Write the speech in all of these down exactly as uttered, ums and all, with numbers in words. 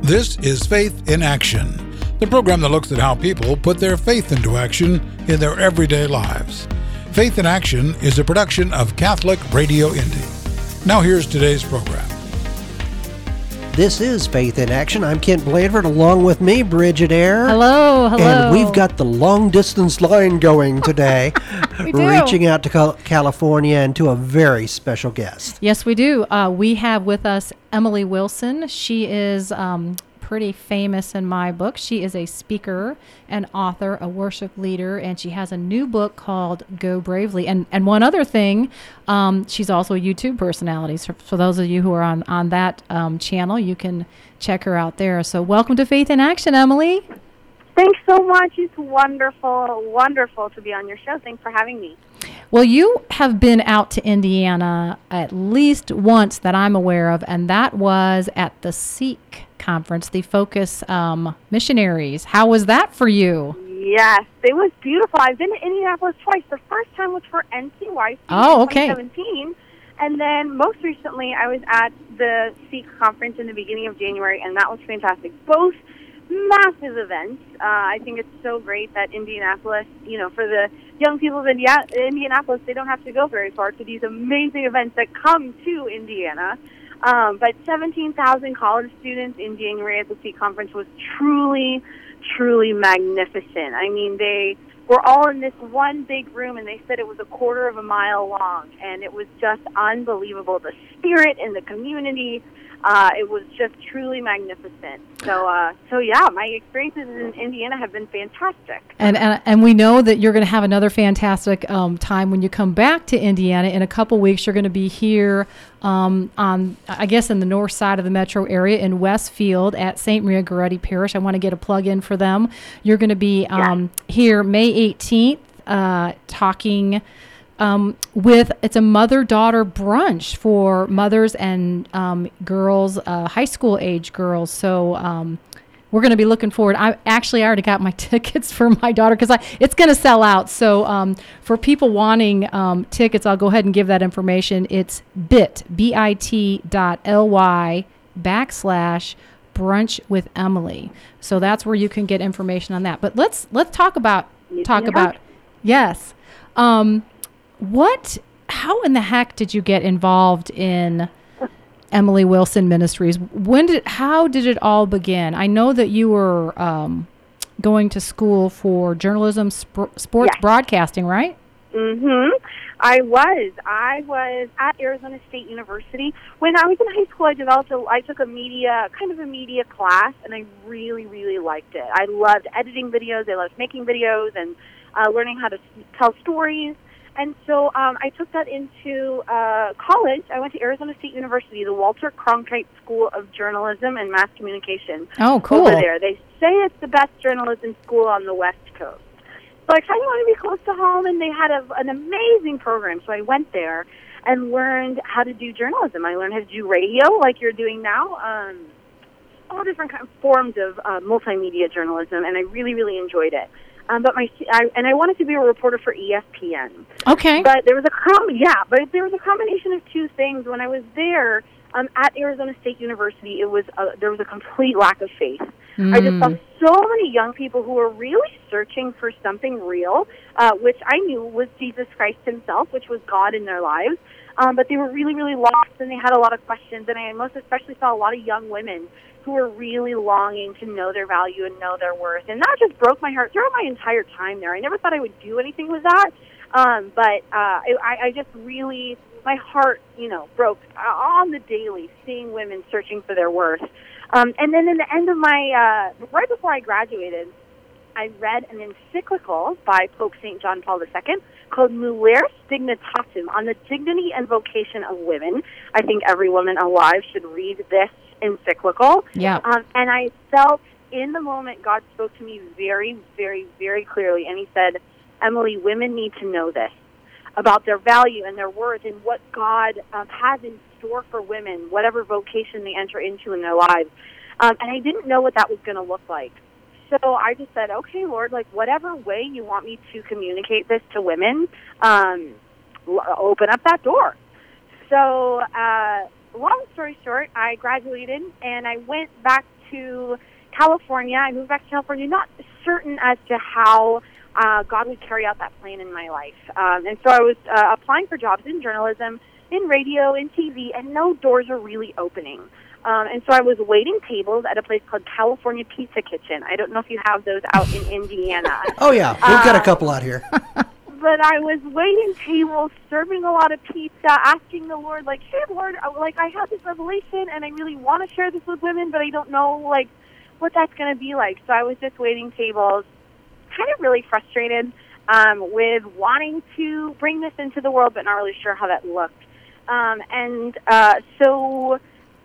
This is Faith in Action, the program that looks at how people put their faith into action in their everyday lives. Faith in Action is a production of Catholic Radio Indy. Now here's today's program. This is Faith in Action. I'm Kent Blanford, along with me, Bridget Eyre. Hello, hello. And we've got the long-distance line going today, we do. reaching out to Cal- California and to a very special guest. Yes, we do. Uh, we have with us Emily Wilson. She is um, pretty famous in my book. She is a speaker, an author, a worship leader, and she has a new book called Go Bravely. And and one other thing, um, she's also a YouTube personality. So for those of you who are on, on that um, channel, you can check her out there. So welcome to Faith in Action, Emily. Thanks so much. It's wonderful, wonderful to be on your show. Thanks for having me. Well, you have been out to Indiana at least once that I'm aware of, and that was at the Seek Conference, the Focus um, Missionaries. How was that for you? Yes, it was beautiful. I've been to Indianapolis twice. The first time was for N C Y C oh, in okay. twenty seventeen, and then most recently I was at the Seek Conference in the beginning of January, and that was fantastic. Both massive events. Uh, I think it's so great that Indianapolis, you know, for the young people of India- Indianapolis, they don't have to go very far to these amazing events that come to Indiana. Um, but seventeen thousand college students in January at the Seek Conference was truly, truly magnificent. I mean, they were all in this one big room, and they said it was a quarter of a mile long, and it was just unbelievable. The spirit in the community, uh, it was just truly magnificent. So, uh, so yeah, my experiences in Indiana have been fantastic. And and, and we know that you're going to have another fantastic um, time when you come back to Indiana. In a couple weeks, you're going to be here um, on, I guess, in the north side of the metro area in Westfield at Saint Maria Goretti Parish. I want to get a plug in for them. You're going to be um, yeah. here May eighteenth uh, talking Um, with, it's a mother-daughter brunch for mothers and um, girls, uh, high school age girls. So um, we're going to be looking forward. I actually I already got my tickets for my daughter because I it's going to sell out. So um, for people wanting um, tickets, I'll go ahead and give that information. It's bit, B-I-T dot L-Y backslash brunch with Emily. So that's where you can get information on that. But let's let's talk about, talk yeah. about, yes. Um, What, how in the heck did you get involved in Emily Wilson Ministries? When did, how did it all begin? I know that you were um, going to school for journalism, sp- sports yes. broadcasting, right? Mm-hmm. I was. I was at Arizona State University. When I was in high school, I developed a, I took a media, kind of a media class, and I really, really liked it. I loved editing videos. I loved making videos and uh, learning how to tell stories. And so um, I took that into uh, college. I went to Arizona State University, the Walter Cronkite School of Journalism and Mass Communication. Oh, cool. Over there. They say it's the best journalism school on the West Coast. So I kind of wanted to be close to home, and they had a, an amazing program. So I went there and learned how to do journalism. I learned how to do radio like you're doing now, um, all different kind of forms of uh, multimedia journalism, and I really, really enjoyed it. Um, but my I, and I wanted to be a reporter for E S P N. Okay. But there was a com- yeah, but there was a combination of two things. When I was there um, at Arizona State University, it was a, there was a complete lack of faith. Mm. I just saw so many young people who were really searching for something real, uh, which I knew was Jesus Christ Himself, which was God in their lives. Um, but they were really, really lost, and they had a lot of questions. And I most especially saw a lot of young women who were really longing to know their value and know their worth. And that just broke my heart throughout my entire time there. I never thought I would do anything with that. Um, but uh, I, I just really, my heart, you know, broke on the daily, seeing women searching for their worth. Um, and then in the end of my, uh, right before I graduated, I read an encyclical by Pope Saint John Paul the Second called Mulieris Dignitatum, on the dignity and vocation of women. I think every woman alive should read this encyclical. Yeah. Um, and I felt in the moment God spoke to me very, very, very clearly, and He said, Emily, women need to know this about their value and their worth and what God um, has in store for women, whatever vocation they enter into in their lives. Um, and I didn't know what that was going to look like. So I just said, okay, Lord, like whatever way you want me to communicate this to women, um, l- open up that door. So uh, long story short, I graduated and I went back to California. I moved back to California, not certain as to how uh, God would carry out that plan in my life. Um, and so I was uh, applying for jobs in journalism, in radio, in T V, and no doors were really opening. Um, and so I was waiting tables at a place called California Pizza Kitchen. I don't know if you have those out in Indiana. Oh, yeah. We've got a couple out here. But I was waiting tables, serving a lot of pizza, asking the Lord, like, hey, Lord, like, I have this revelation, and I really want to share this with women, but I don't know, like, what that's going to be like. So I was just waiting tables, kind of really frustrated um, with wanting to bring this into the world, but not really sure how that looked. Um, and uh, so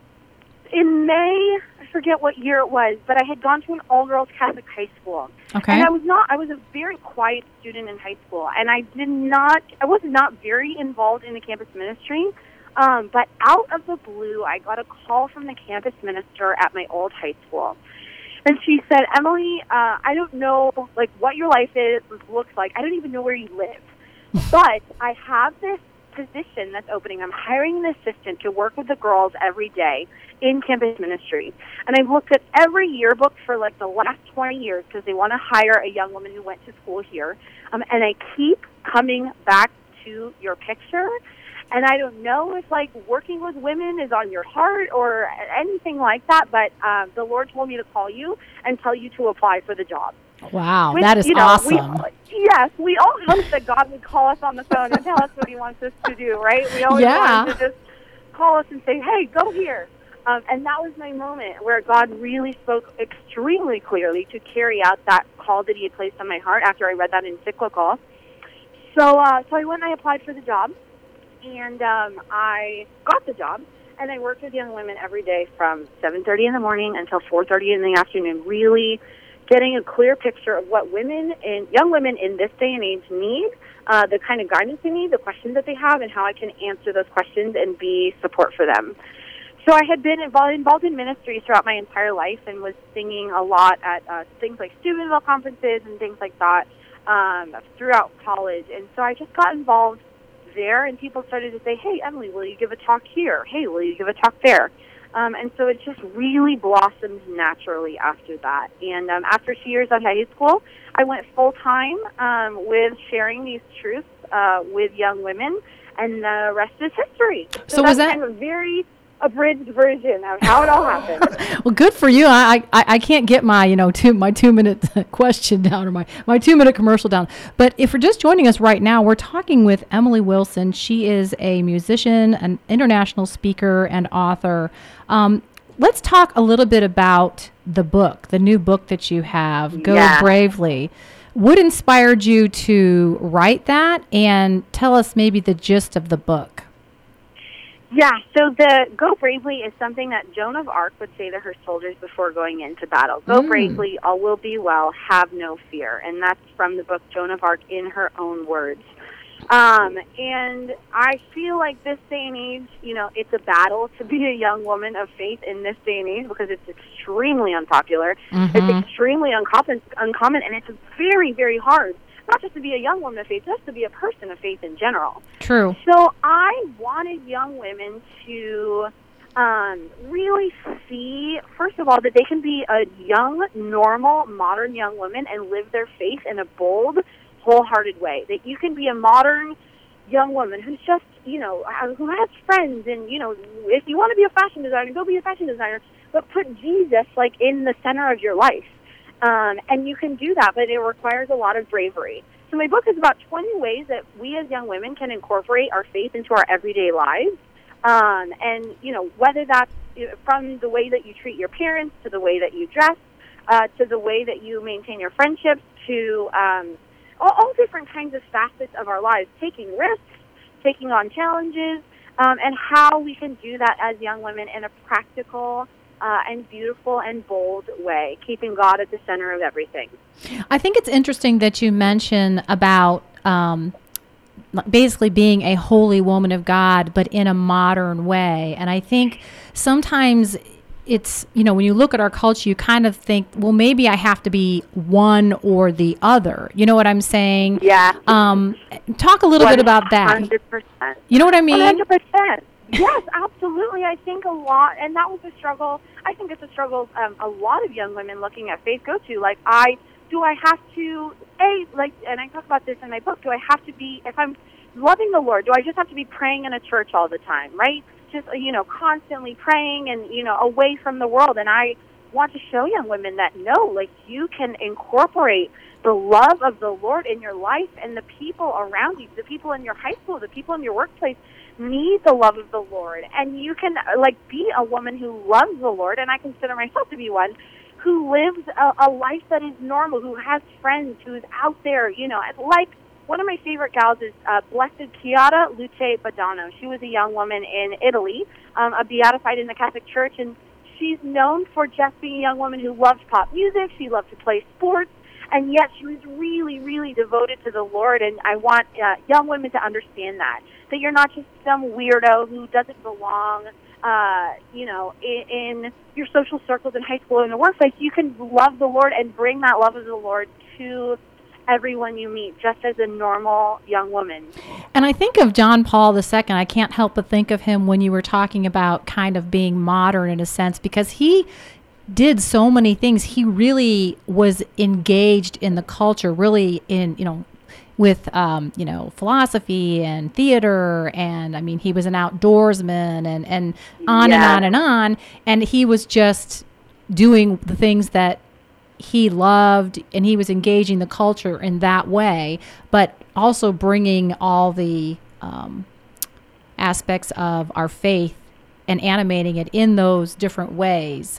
in May, I forget what year it was, but I had gone to an all-girls Catholic high school. Okay. And I was not, I was a very quiet student in high school, and I did not, I was not very involved in the campus ministry, um, but out of the blue, I got a call from the campus minister at my old high school. And she said, Emily, uh, I don't know, like, what your life is, looks like. I don't even know where you live. But I have this position that's opening. I'm hiring an assistant to work with the girls every day in campus ministry. And I've looked at every yearbook for like the last twenty years because they want to hire a young woman who went to school here. Um, and I keep coming back to your picture. And I don't know if like working with women is on your heart or anything like that, but uh, the Lord told me to call you and tell you to apply for the job. Wow, Which, that is you know, awesome. We, yes, we all hope that God would call us on the phone and tell us what he wants us to do, right? We always Yeah. want him to just call us and say, hey, go here. Um, and that was my moment where God really spoke extremely clearly to carry out that call that he had placed on my heart after I read that encyclical. So, uh, so I went and I applied for the job, and um, I got the job. And I worked with young women every day from seven thirty in the morning until four thirty in the afternoon, really getting a clear picture of what women and young women in this day and age need, uh, the kind of guidance they need, the questions that they have, and how I can answer those questions and be support for them. So I had been involved, involved in ministry throughout my entire life and was singing a lot at uh, things like Steubenville conferences and things like that um, throughout college. And so I just got involved there, and people started to say, hey, Emily, will you give a talk here? Hey, will you give a talk there? Um, and so it just really blossomed naturally after that. And um, after two years at high school, I went full-time um, with sharing these truths uh, with young women, and the rest is history. So, So that's was that- kind of a very abridged version of how it all happened. Well, good for you. I, I I can't get my you know two my two minute question down or my my two minute commercial down. But if you're just joining us right now, we're talking with Emily Wilson. She is a musician, an international speaker, and author. Um, let's talk a little bit about the book, the new book that you have, Go Yeah. Bravely. What inspired you to write that, and tell us maybe the gist of the book? Yeah, so the Go Bravely is something that Joan of Arc would say to her soldiers before going into battle. Go Mm. bravely, all will be well, have no fear. And that's from the book Joan of Arc in her own words. Um, and I feel like this day and age, you know, it's a battle to be a young woman of faith in this day and age because it's extremely unpopular. Mhm. It's extremely uncommon, uncommon, and it's very, very hard. Not just to be a young woman of faith, just to be a person of faith in general. True. So I wanted young women to um, really see, first of all, that they can be a young, normal, modern young woman and live their faith in a bold, wholehearted way. That you can be a modern young woman who's just, you know, who has friends, and, you know, if you want to be a fashion designer, go be a fashion designer, but put Jesus, like, in the center of your life. Um, and you can do that, but it requires a lot of bravery. So my book is about twenty ways that we as young women can incorporate our faith into our everyday lives. Um, and, you know, whether that's from the way that you treat your parents to the way that you dress, uh, to the way that you maintain your friendships, to um, all, all different kinds of facets of our lives, taking risks, taking on challenges, um, and how we can do that as young women in a practical Uh, and beautiful and bold way, keeping God at the center of everything. I think it's interesting that you mention about um, basically being a holy woman of God, but in a modern way. And I think sometimes it's, you know, when you look at our culture, you kind of think, well, maybe I have to be one or the other. You know what I'm saying? Yeah. Um, talk a little bit about that. one hundred percent. You know what I mean? one hundred percent. Yes, absolutely. I think a lot, and that was a struggle. I think it's a struggle um, a lot of young women looking at faith go to. Like, I, do I have to, A, like, and I talk about this in my book, do I have to be, if I'm loving the Lord, do I just have to be praying in a church all the time, right? Just, you know, constantly praying and, you know, away from the world. And I want to show young women that, no, like, you can incorporate the love of the Lord in your life, and the people around you, the people in your high school, the people in your workplace, need the love of the Lord. And you can, like, be a woman who loves the Lord, and I consider myself to be one, who lives a, a life that is normal, who has friends, who's out there, you know, like, one of my favorite gals is uh, Blessed Chiara Luce Badano. She was a young woman in Italy, um, a beatified in the Catholic Church, and she's known for just being a young woman who loves pop music. She loved to play sports, and yet she was really, really devoted to the Lord. And I want uh, young women to understand that, that you're not just some weirdo who doesn't belong, uh, you know, in, in your social circles in high school and in the workplace. You can love the Lord and bring that love of the Lord to everyone you meet, just as a normal young woman. And I think of John Paul the Second. I can't help but think of him when you were talking about kind of being modern in a sense, because he did so many things. He really was engaged in the culture, really in, you know, with, um, you know, philosophy and theater. And I mean, he was an outdoorsman and, and on Yeah. and on and on. And he was just doing the things that he loved, and he was engaging the culture in that way, but also bringing all the um, aspects of our faith and animating it in those different ways.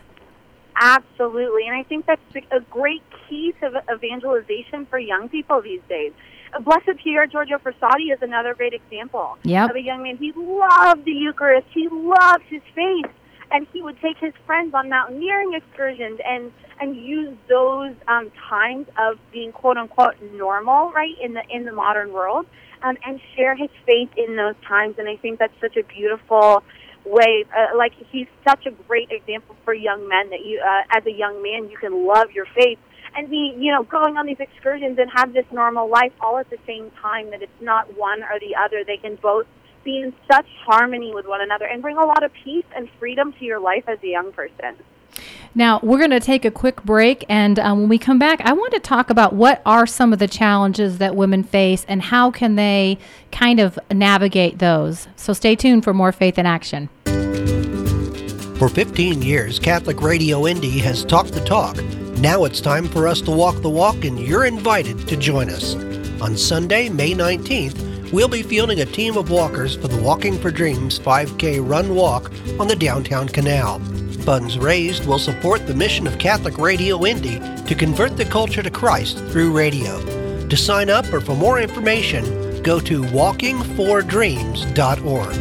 Absolutely. And I think that's a great key to evangelization for young people these days. Blessed Pier Giorgio Frassati is another great example Yep. of a young man. He loved the Eucharist. He loved his faith. And he would take his friends on mountaineering excursions and, and use those um, times of being quote unquote normal, right, in the in the modern world, um, and share his faith in those times. And I think that's such a beautiful way. Uh, like, he's such a great example for young men that you, uh, as a young man, you can love your faith and be, you know, going on these excursions and have this normal life all at the same time. That it's not one or the other. They can both be in such harmony with one another and bring a lot of peace and freedom to your life as a young person. Now, we're going to take a quick break, and um, when we come back, I want to talk about what are some of the challenges that women face and how can they kind of navigate those. So stay tuned for more Faith in Action. For fifteen years, Catholic Radio Indy has talked the talk. Now it's time for us to walk the walk, and you're invited to join us. On Sunday, May nineteenth, we'll be fielding a team of walkers for the Walking for Dreams five K Run Walk on the downtown canal. Funds raised will support the mission of Catholic Radio Indy to convert the culture to Christ through radio. To sign up or for more information, go to walking for dreams dot org.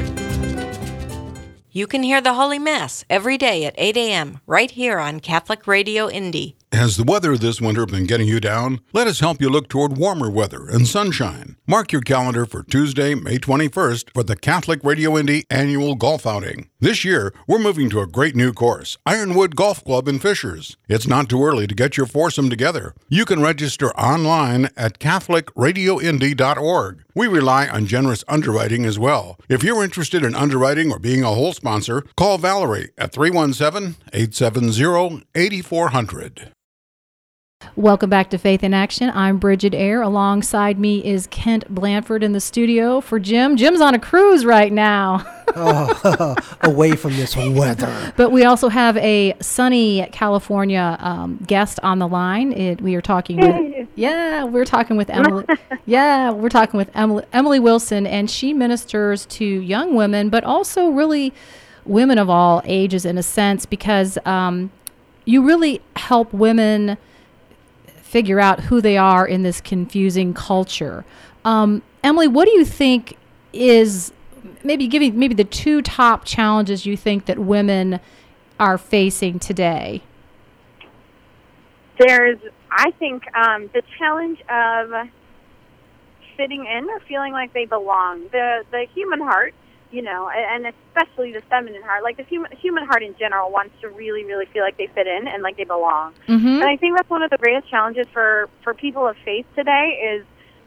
You can hear the Holy Mass every day at eight a.m. right here on Catholic Radio Indy. Has the weather this winter been getting you down? Let us help you look toward warmer weather and sunshine. Mark your calendar for Tuesday, May twenty-first for the Catholic Radio Indy annual golf outing. This year, we're moving to a great new course, Ironwood Golf Club in Fishers. It's not too early to get your foursome together. You can register online at catholic radio indy dot org. We rely on generous underwriting as well. If you're interested in underwriting or being a whole sponsor, call Valerie at three one seven, eight seven zero, eight four zero zero. Welcome back to Faith in Action. I'm Bridget Eyre. Alongside me is Kent Blanford in the studio for Jim. Jim's on a cruise right now. Oh, away from this weather. But we also have a sunny California um, guest on the line. It, we are talking with, yeah, we're talking with Emily. Yeah, we're talking with Emily, Emily Wilson, and she ministers to young women, but also really women of all ages in a sense, because um, you really help women figure out who they are in this confusing culture. Um, Emily, what do you think is maybe giving maybe the two top challenges you think that women are facing today? There's, I think, um, the challenge of fitting in or feeling like they belong. The the human heart, you know, and especially the feminine heart, like the human human heart in general wants to really, really feel like they fit in and like they belong. Mm-hmm. And I think that's one of the greatest challenges for, for people of faith today is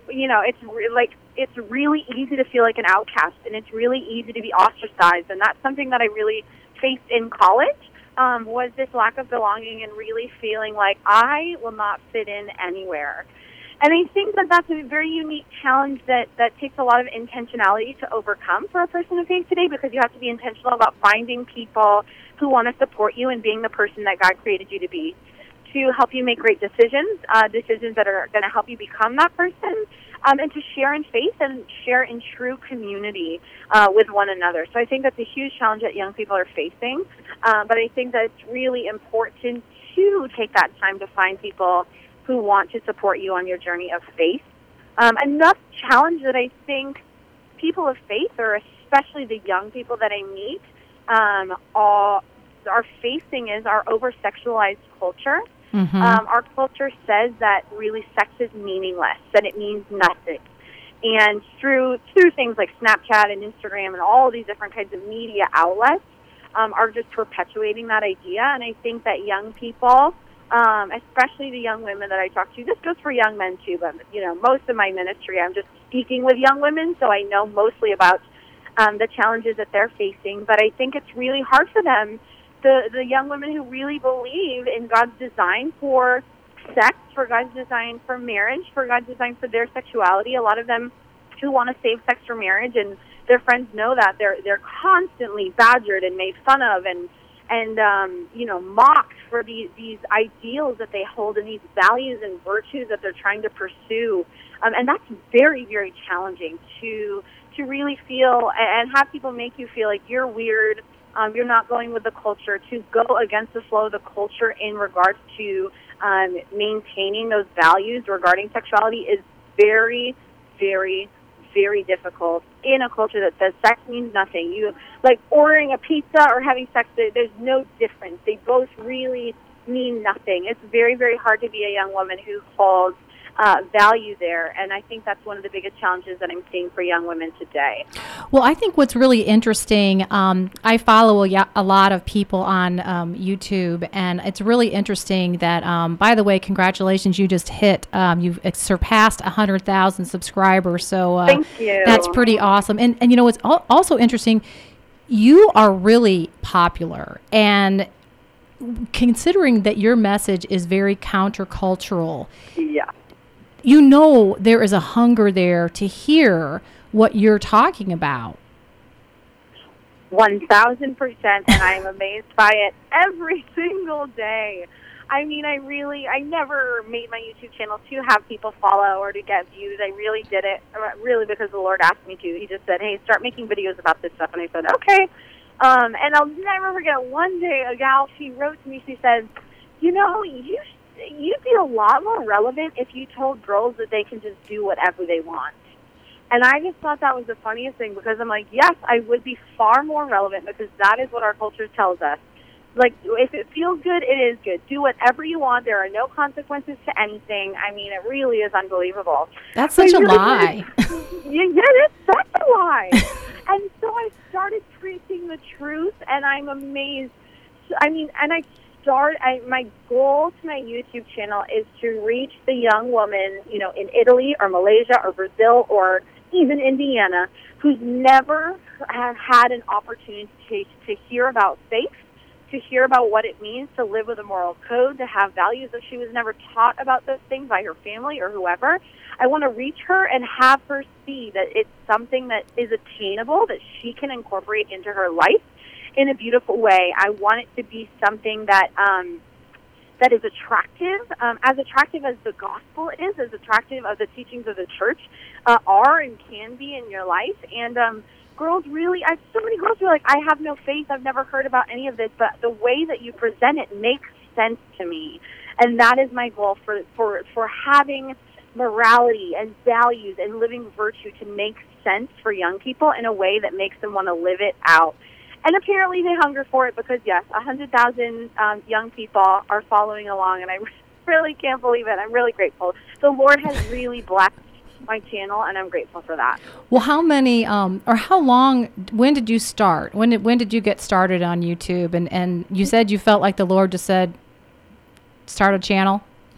you know, it's re- like it's really easy to feel like an outcast, and it's really easy to be ostracized, and that's something that I really faced in college. Um, was this lack of belonging and really feeling like I will not fit in anywhere. And I think that that's a very unique challenge that, that takes a lot of intentionality to overcome for a person of faith today, because you have to be intentional about finding people who want to support you and being the person that God created you to be, to help you make great decisions, uh, decisions that are going to help you become that person, um, and to share in faith and share in true community uh, with one another. So I think that's a huge challenge that young people are facing, uh, but I think that it's really important to take that time to find people who want to support you on your journey of faith. Um, another challenge that I think people of faith, or especially the young people that I meet, um, are, are facing is our over-sexualized culture. Mm-hmm. Um, our culture says that really sex is meaningless, that it means nothing. And through through things like Snapchat and Instagram and all these different kinds of media outlets um, are just perpetuating that idea. And I think that young people, um, especially the young women that I talk to, this goes for young men too, but you know, most of my ministry I'm just speaking with young women, so I know mostly about um, the challenges that they're facing. But I think it's really hard for them, the the young women who really believe in God's design for sex, for God's design for marriage, for God's design for their sexuality. A lot of them who want to save sex for marriage, and their friends know that they're they're constantly badgered and made fun of, and and um, you know, mocked for these these ideals that they hold and these values and virtues that they're trying to pursue, um, and that's very very challenging to to really feel and have people make you feel like you're weird. Um, you're not going with the culture. To go against the flow of the culture in regards to um, maintaining those values regarding sexuality is very, very, very difficult in a culture that says sex means nothing. You like ordering a pizza or having sex, there's no difference. They both really mean nothing. It's very, very hard to be a young woman who holds Uh, value there, and I think that's one of the biggest challenges that I'm seeing for young women today. Well, I think what's really interesting, um, I follow a, a lot of people on um, YouTube, and it's really interesting that, um, by the way, congratulations, you just hit, um, you've surpassed one hundred thousand subscribers, so uh, Thank you. That's pretty awesome. And, and you know, what's al- also interesting, you are really popular, and considering that your message is very countercultural, yeah. you know there is a hunger there to hear what you're talking about. one thousand percent, and I'm amazed by it every single day. I mean, I really, I never made my YouTube channel to have people follow or to get views. I really did it, really, because the Lord asked me to. He just said, hey, start making videos about this stuff. And I said, okay. Um, and I'll never forget, one day a gal, she wrote to me, she said, you know, you you'd be a lot more relevant if you told girls that they can just do whatever they want. And I just thought that was the funniest thing, because I'm like, yes, I would be far more relevant, because that is what our culture tells us. Like, if it feels good, it is good. Do whatever you want. There are no consequences to anything. I mean, it really is unbelievable. That's such a lie. Yeah, it's such a lie. And so I started preaching the truth, and I'm amazed. I mean, and I Start, I, my goal to my YouTube channel is to reach the young woman, you know, in Italy or Malaysia or Brazil or even Indiana, who's never have had an opportunity to, to hear about faith, to hear about what it means to live with a moral code, to have values that she was never taught about those things by her family or whoever. I want to reach her and have her see that it's something that is attainable, that she can incorporate into her life in a beautiful way. I want it to be something that um, that is attractive, um, as attractive as the gospel is, as attractive as the teachings of the church uh, are and can be in your life. And um, girls really, I have so many girls who are like, I have no faith, I've never heard about any of this, but the way that you present it makes sense to me. And that is my goal for, for, for having morality and values and living virtue to make sense for young people in a way that makes them want to live it out. And apparently they hunger for it, because, yes, one hundred thousand um, young people are following along, and I really can't believe it. I'm really grateful. The Lord has really blessed my channel, and I'm grateful for that. Well, how many, um, or how long, when did you start? When did, when did you get started on YouTube? And, and you said you felt like the Lord just said, start a channel?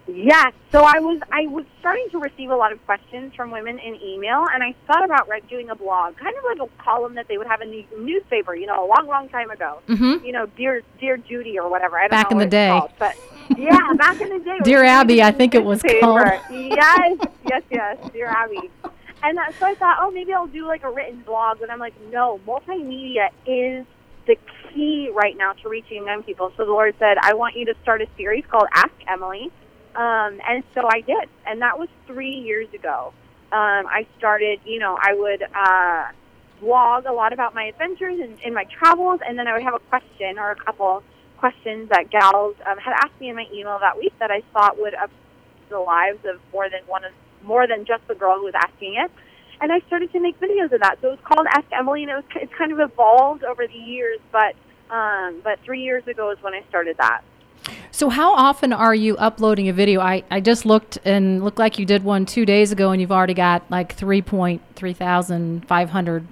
Yes. So I was I was starting to receive a lot of questions from women in email, and I thought about like, doing a blog, kind of like a column that they would have in the newspaper, you know, a long, long time ago. Mm-hmm. You know, Dear Dear Judy or whatever. I don't back know in the what day. It's called, but yeah, back in the day. Dear Abby, I think it was called. Yes, yes, yes, Dear Abby. And uh, so I thought, oh, maybe I'll do like a written blog. And I'm like, no, multimedia is the key right now to reaching young people. So the Lord said, I want you to start a series called Ask Emily. Um, and so I did. And that was three years ago. Um, I started, you know, I would uh, blog a lot about my adventures and, and my travels. And then I would have a question or a couple questions that gals um, had asked me in my email that week that I thought would upset the lives of more than one of more than just the girl who was asking it. And I started to make videos of that. So it was called Ask Emily, and it was, it's kind of evolved over the years, but um, but three years ago is when I started that. So how often are you uploading a video? I, I just looked and looked like you did one two days ago, and you've already got like three point three thousand five hundred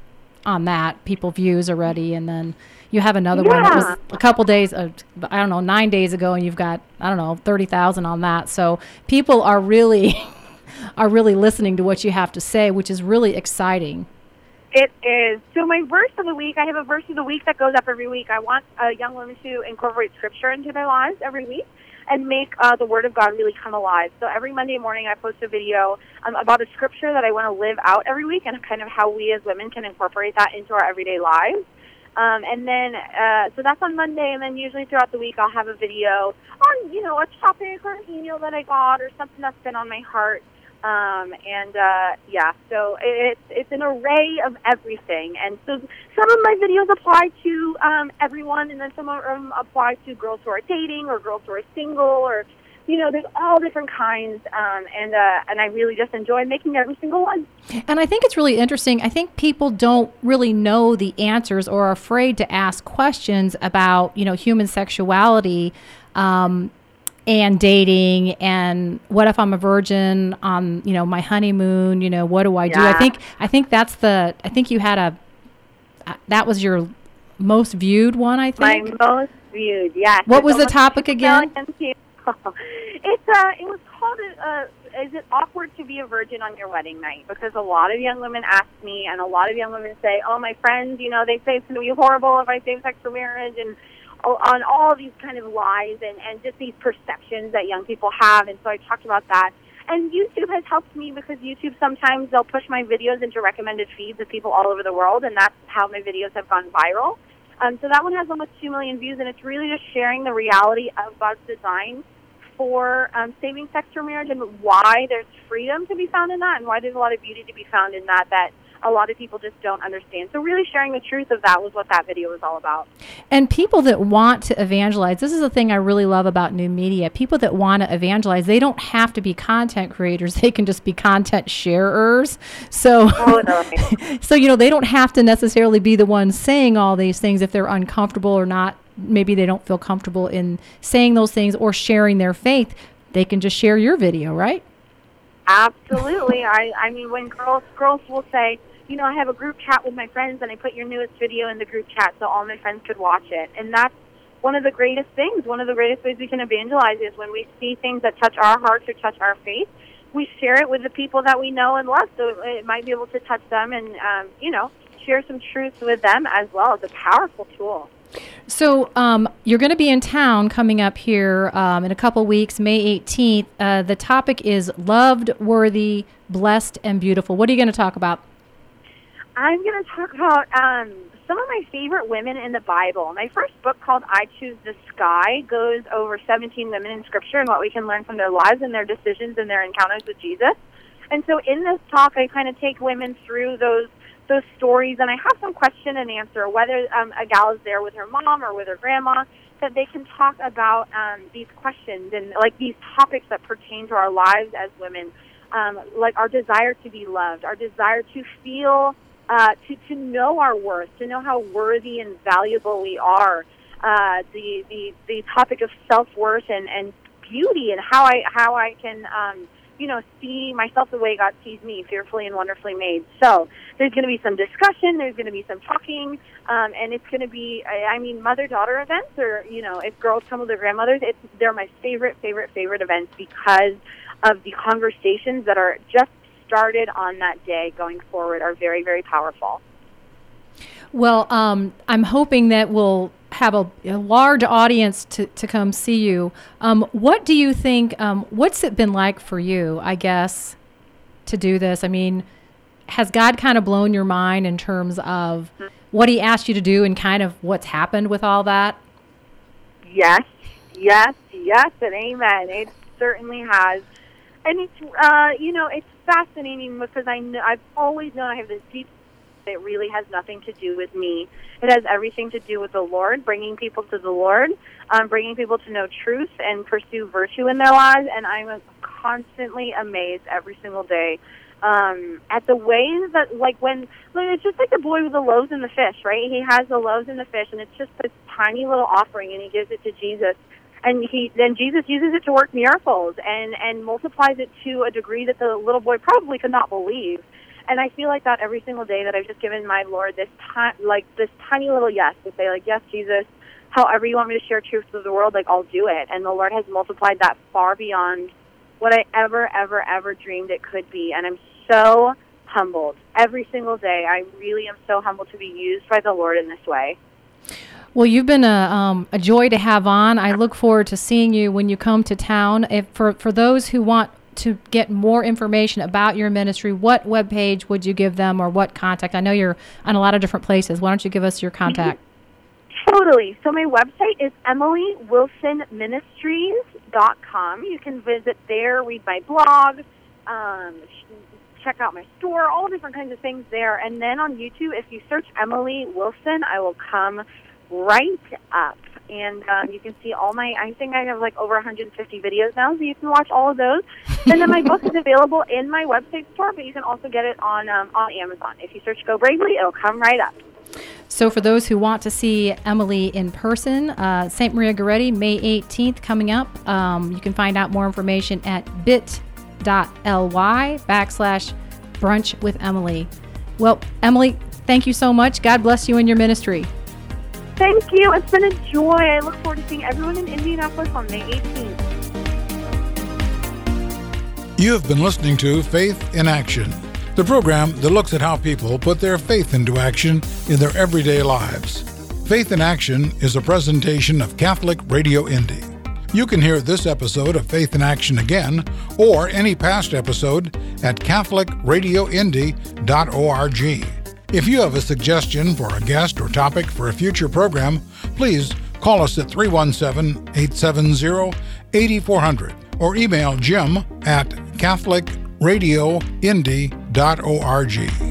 on that, people views already, and then you have another yeah. one that was a couple days, uh, I don't know, nine days ago, and you've got, I don't know, thirty thousand on that. So people are really... are really listening to what you have to say, which is really exciting. It is. So my verse of the week, I have a verse of the week that goes up every week. I want uh, young women to incorporate Scripture into their lives every week and make uh, the Word of God really come alive. So every Monday morning I post a video um, about a Scripture that I want to live out every week and kind of how we as women can incorporate that into our everyday lives. Um, and then, uh, so that's on Monday, and then usually throughout the week I'll have a video on, you know, a topic or an email that I got or something that's been on my heart. Um, and, uh, yeah, so it's, it's an array of everything. And so some of my videos apply to, um, everyone, and then some of them apply to girls who are dating or girls who are single or, you know, there's all different kinds. Um, and, uh, and I really just enjoy making every single one. And I think it's really interesting. I think people don't really know the answers or are afraid to ask questions about, you know, human sexuality, um, and dating, and what if I'm a virgin on, you know, my honeymoon, you know, what do I do? Yeah. I think, I think that's the, I think you had a, uh, that was your most viewed one, I think. My most viewed, yes. What It's was the almost topic again? It's, uh, it was called, uh, is it awkward to be a virgin on your wedding night? Because a lot of young women ask me, and a lot of young women say, oh, my friends, you know, they say it's going to be horrible if I same-sex for marriage, and on all these kind of lies and, and just these perceptions that young people have. And so I talked about that. And YouTube has helped me because YouTube sometimes they'll push my videos into recommended feeds of people all over the world, and that's how my videos have gone viral. Um, so that one has almost two million views, and it's really just sharing the reality of God's design for um, saving sex for marriage and why there's freedom to be found in that and why there's a lot of beauty to be found in that that a lot of people just don't understand. So really sharing the truth of that was what that video was all about. And people that want to evangelize, this is the thing I really love about new media. People that want to evangelize, they don't have to be content creators. They can just be content sharers. So, oh, no. so you know, they don't have to necessarily be the ones saying all these things if they're uncomfortable or not. Maybe they don't feel comfortable in saying those things or sharing their faith. They can just share your video, right? Absolutely. I, I mean, when girls girls will say, you know, I have a group chat with my friends, and I put your newest video in the group chat so all my friends could watch it. And that's one of the greatest things. One of the greatest ways we can evangelize is when we see things that touch our hearts or touch our faith, we share it with the people that we know and love, so it might be able to touch them and, um, you know, share some truth with them as well. It's a powerful tool. So um, you're going to be in town coming up here um, in a couple weeks, May eighteenth. Uh, the topic is loved, worthy, blessed, and beautiful. What are you going to talk about? I'm going to talk about um, some of my favorite women in the Bible. My first book, called I Choose the Sky, goes over seventeen women in Scripture and what we can learn from their lives and their decisions and their encounters with Jesus. And so in this talk, I kind of take women through those those stories, and I have some question and answer, whether um, a gal is there with her mom or with her grandma, that they can talk about um, these questions and like these topics that pertain to our lives as women, um, like our desire to be loved, our desire to feel, uh, to, to know our worth, to know how worthy and valuable we are, uh, the, the, the topic of self-worth and, and beauty and how I, how I can um, you know, see myself the way God sees me, fearfully and wonderfully made. So there's going to be some discussion, there's going to be some talking, um, and it's going to be, I, I mean, mother-daughter events, or, you know, if girls come with their grandmothers, it's, they're my favorite, favorite, favorite events because of the conversations that are just started on that day going forward are very, very powerful. Well, um, I'm hoping that we'll have a, a large audience to, to come see you. Um, what do you think, um, what's it been like for you, I guess, to do this? I mean, has God kind of blown your mind in terms of what he asked you to do and kind of what's happened with all that? Yes, yes, yes, and amen. It certainly has. And it's, uh, you know, it's fascinating because I know, I've always known I have this deep. It really has nothing to do with me. It has everything to do with the Lord, bringing people to the Lord, um, bringing people to know truth and pursue virtue in their lives. And I'm constantly amazed every single day um, at the ways that, like, when, like, it's just like the boy with the loaves and the fish, right? He has the loaves and the fish, and it's just this tiny little offering, and he gives it to Jesus. And he then Jesus uses it to work miracles and, and multiplies it to a degree that the little boy probably could not believe. And I feel like that every single day that I've just given my Lord this ti- like this tiny little yes to say, like, yes, Jesus, however you want me to share truth with the world, like, I'll do it. And the Lord has multiplied that far beyond what I ever, ever, ever dreamed it could be. And I'm so humbled every single day. I really am so humbled to be used by the Lord in this way. Well, you've been a, um, a joy to have on. I look forward to seeing you when you come to town. If for, for those who want to get more information about your ministry, what webpage would you give them, or what contact? I know you're on a lot of different places. Why don't you give us your contact? Totally. So my website is emily wilson ministries dot com. You can visit there, read my blog, um, check out my store, all different kinds of things there. And then on YouTube, if you search Emily Wilson, I will come right up. And um, you can see all my, I think I have like over one hundred fifty videos now, so you can watch all of those. And then my book is available in my website store, but you can also get it on um, on Amazon. If you search Go Bravely, it'll come right up. So for those who want to see Emily in person, uh, Saint Maria Goretti, May eighteenth coming up. Um, you can find out more information at bit.ly backslash brunch with Emily. Well, Emily, thank you so much. God bless you and your ministry. Thank you. It's been a joy. I look forward to seeing everyone in Indianapolis on May eighteenth. You have been listening to Faith in Action, the program that looks at how people put their faith into action in their everyday lives. Faith in Action is a presentation of Catholic Radio Indy. You can hear this episode of Faith in Action again, or any past episode, at catholic radio indy dot org. If you have a suggestion for a guest or topic for a future program, please call us at three one seven, eight seven zero, eight four zero zero or email Jim at catholic radio indy dot org.